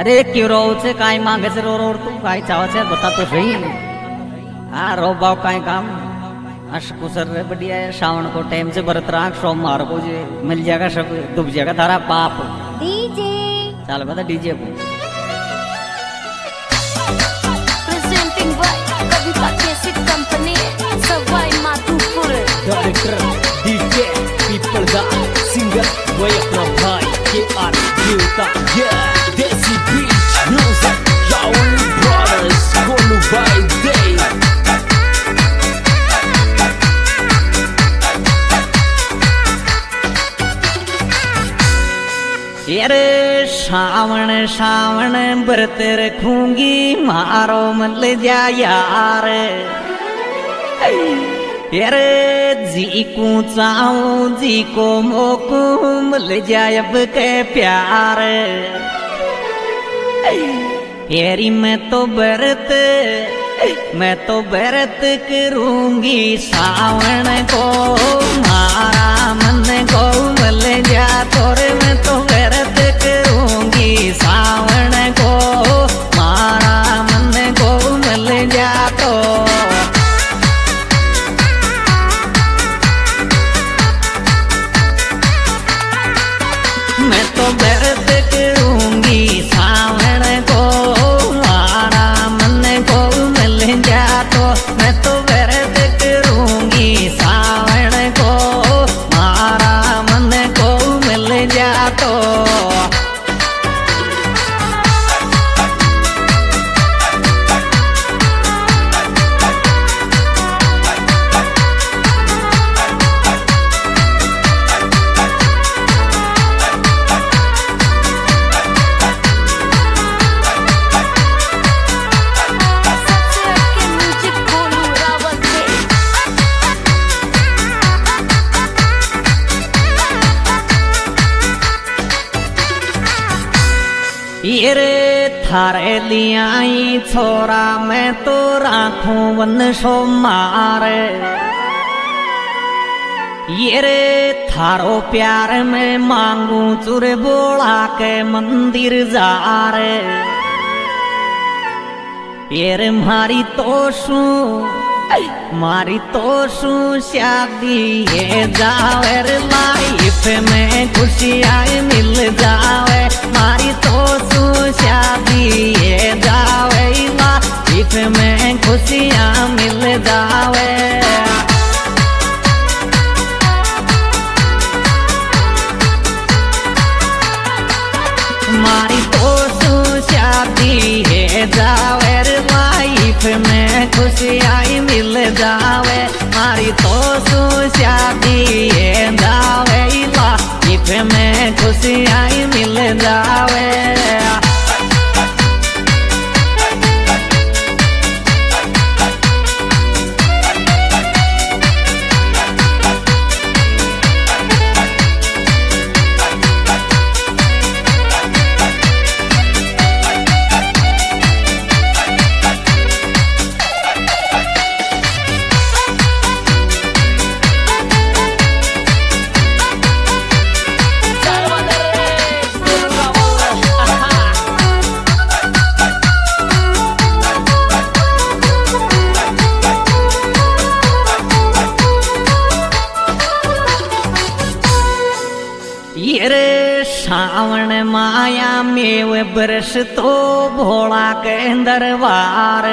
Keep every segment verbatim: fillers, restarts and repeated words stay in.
अरे क्यों रो से काय मांगे से रो रो तू काय चाव से बता तो सही। आ रो बाव काय काम अशकुसर रे बढ़िया है। श्रावण को टाइम से व्रत राख, सोमवार को जे मिल जाएगा सब डूब जाएगा तारा पाप। डीजे चल बता डीजे को presenting by Kavita cassette company Sawai Madhopur. Director DJ people दा सिंगर वो अपना भाई के आर देवता ये desi beat music Rahul brothers Golu भाई दे। यारे श्रावण श्रावण व्रत रखूंगी मारो मल जा यार। यारे जी को चाहूं जी को मोकू मल जाए अब के प्यार। यारी मैं तो व्रत मैं तो व्रत करूंगी श्रावण को मारा मन को मल जा तोरे। मैं तो व्रत करूंगी श्रावण को मारा मन को मल जा तो। मैं तो व्रत करूंगी श्रावण को मारा मन को मल जा तो। मैं तो व्रत करूंगी श्रावण को मारा मन को मिल जा तो। ये रे थारे लियाई छोरा मैं तो राखूं वन सो मार। ये रे थारो प्यार में मांगू चुर बोला के मंदिर जार। ये रे मारी तो सू मारी तो सू शादी ये जावे रे लाइफ में खुशियाँ मिल जावे। मारी तो सू शादी ये जावे लाइफ में खुशियाँ मिल जावे। मारी तो सू शादी ये जावे रे लाइफ में खुशियाँ मिल जावे। मारी तो सू शादी ये जावे लाइफ में खुशियाँ मिल जावे। ये रे श्रावण माया मेव बरस तो भोला के दरबार।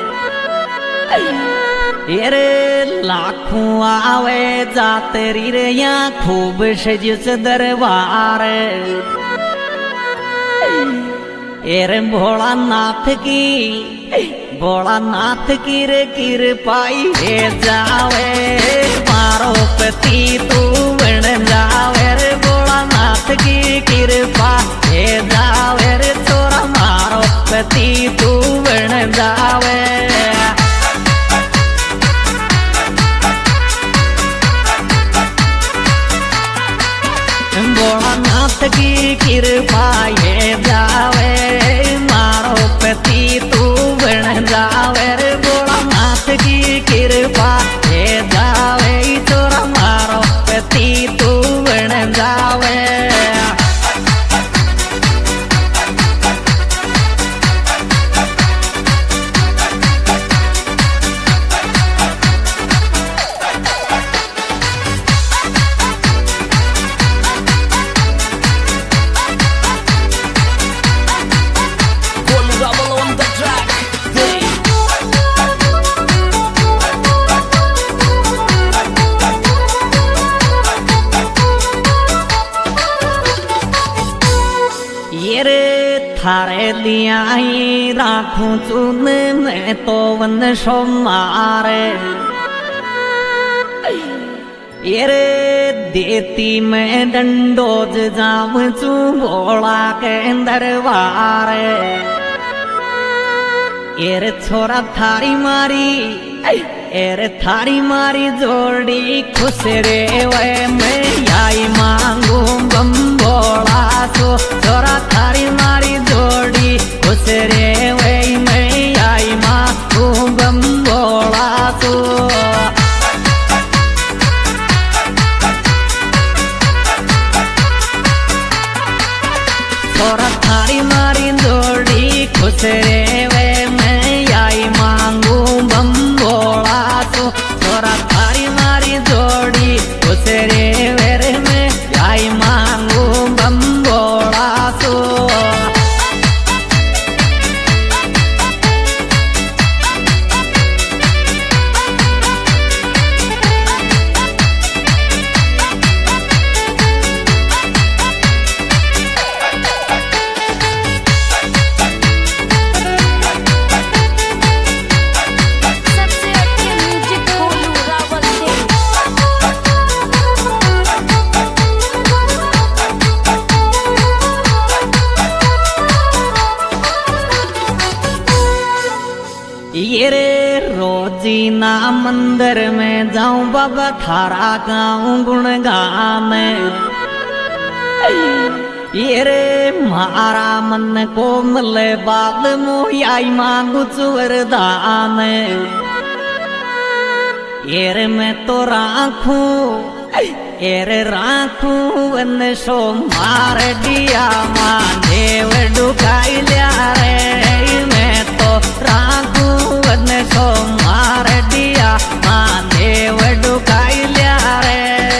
ये रे लाखों आवे जाते रे यहाँ खूब सजिस दरबार। ये रे भोला नाथ की भोला नाथ की रे कृपाई हे जावे। मारो पति तू बन जावे रे भोला नाथ की कृपा हे जावे रे छोरा। मारो पति तू बन जावे। भोला नाथ की कृपा हे जावे। मारो पति तू बन जावे रे भोला नाथ की कृपा हे जावे छोरा। मारो पति तू बन जावे। थारे लिया ही राखूं चून मैं तो वन सो मारे ये रे देती मैं डंडोज जाम चू भोला के दरबारे ये रे छोरा थारी मारी ये रे थारी मारी जोड़ी खुश रे वे मैं आई मांगू बम भोला सो छोरा थारी मारी जोड़ी खुश रे वे मैं आई मांगू बम भोला सो छोरा थारी मारी जोड़ी खुश रे वे मैं आई मांगू बम भोला सो छोरा थारी मारी जोड़ी खुश रे वे रे मैं आई मांगू बम भोला सो ये रे रोजी ना मंदिर में जाऊं बाबा थारा गाऊं गुणगान ये रे मारा मन को मिले बाद मोई मांगू वरदान ये रे मैं तो राखूं ये रे राखूं वन सो मार दिया माने वे डुकाई लिया रे मैं तो राखूं वन सो मार दिया माने वे डुकाई लिया रे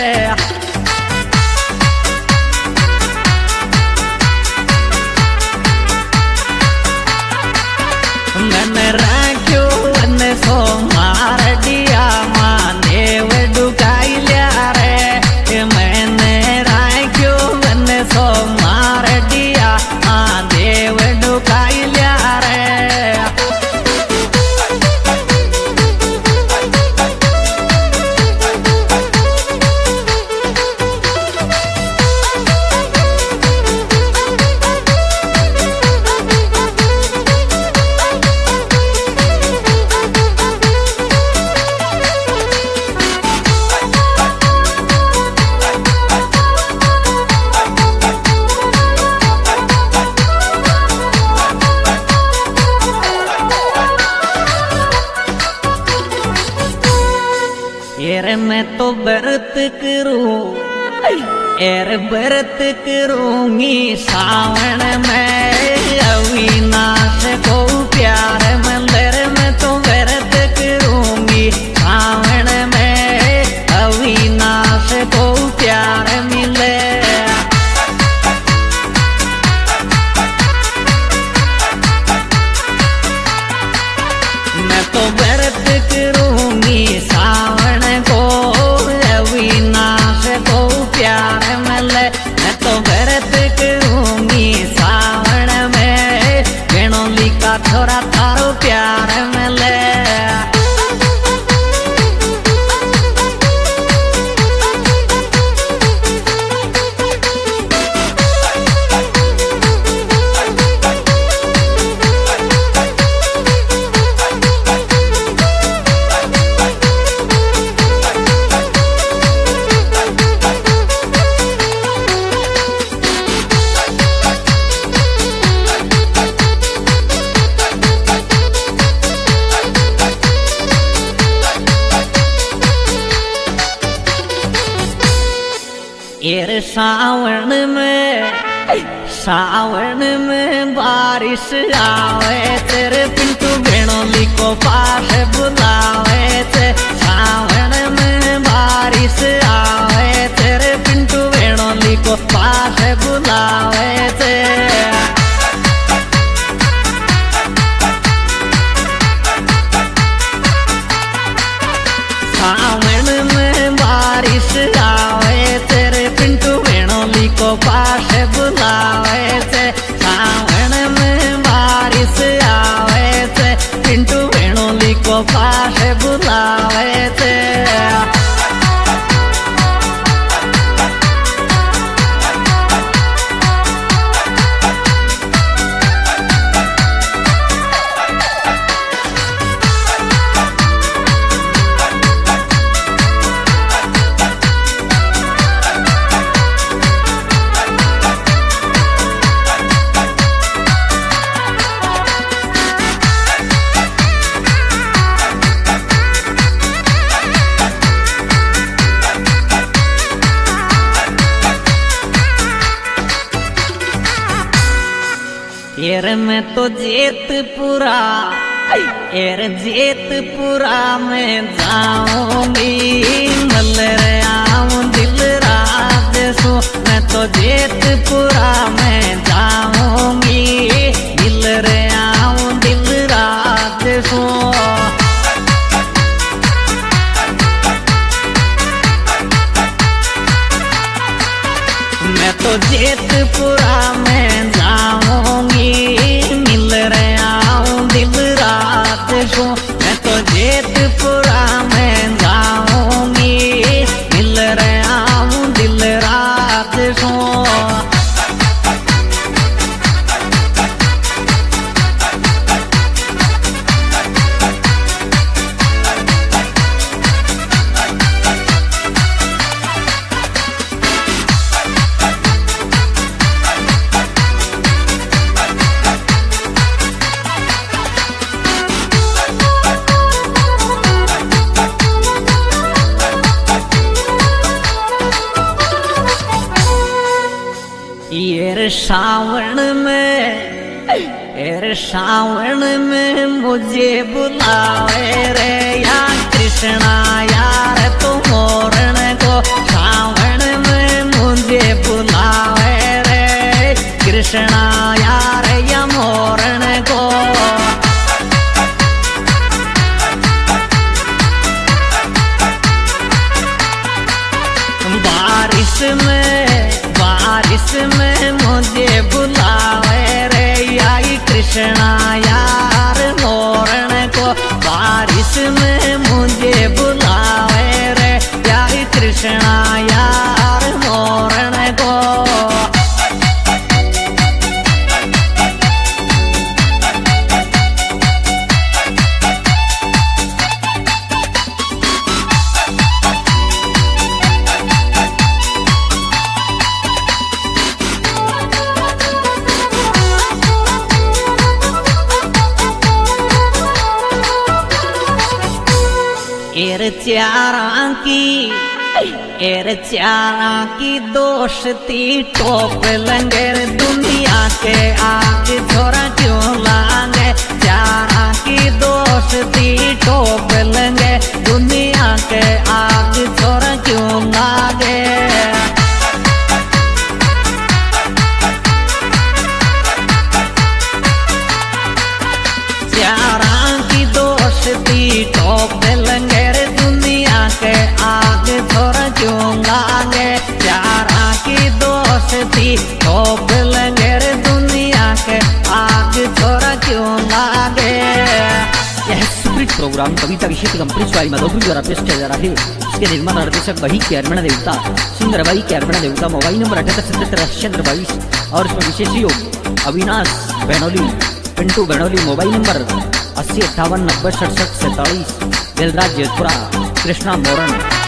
मैंने राख्यो वन सो मार दिया माने वे डुकाई लिया रे मैंने राख्यो वन सो मार दिया माने वे डुकाई लिया रे एर मैं तो व्रत करूं एर व्रत करूंगी सावन में अविनाश को प्यार मंदिर में तो व्रत करूंगी सावन में अविनाश को प्यार मिले मैं तो व्रत करूंगी सावन को अविनाश को प्यार मिले मैं तो व्रत करूंगी सावन में गणोली का छोरा थारो प्यार मिले एर सावन में सावन में बारिश आवे तेरे पिंटू गणोली को पास बुलावे थे सावन में बारिश आवे तेरे पिंटू गणोली को पास बुलावे थे सावन में बारिश आवे तेरे पिंटू गणोली को पास बुलावे थे सावन एर मैं तो जेतपुरा एर जेतपुरा में जाऊंगी मल रे आऊं दिल रात सो मैं तो जेतपुरा में जाऊंगी दिल रे आऊं दिल रात सो मैं तो जेतपुरा में जाऊंगी मिल रे आऊं दिल रात सो मैं तो जेतपुरा में जाऊंगी मिल रे आऊं दिल रात सो एर श्रावण में एर श्रावण में मुझे बुलावे रे या कृष्णा यार तो मोरण को श्रावण में मुझे बुलावे रे कृष्णा यार या मोरण को बारिश में बारिश में मुझे बुलावे रे आई कृष्णा यार मोरण को बारिश में मुझे बुलावे रे आई कृष्णा यार मोरण को एर चारा की एर चारा की दोस्ती टोप लंगर दुनिया के आग छोरा क्यों लांगे चारा की दोस्ती टोप लंगे दुनिया के आग छोरा क्यों लागे चारा की दोस्ती टोप लंगर दुनिया के आग छोरा क्यों लागे चारा की दोस्ती टोप लंगर दुनिया के आग छोरा क्यों लागे। यह स्प्रिट प्रोग्राम कविता विषय कंपनी वाली मधुपुरी द्वारा पेश किया जा रहा है। इसके निर्माण निर्देशक वही कैरमणा देवता सिंगर वही कैरमणा देवता। मोबाइल नंबर अठहत्तर सतहत्तर चंद्र बाईस और इसमें विशेष योग अविनाश बेनोली पिंटू बेनोली। मोबाइल नंबर अस्सी अट्ठावन नब्बे सड़सठ सैतालीस दिलराज जयपुरा कृष्णा मोरन।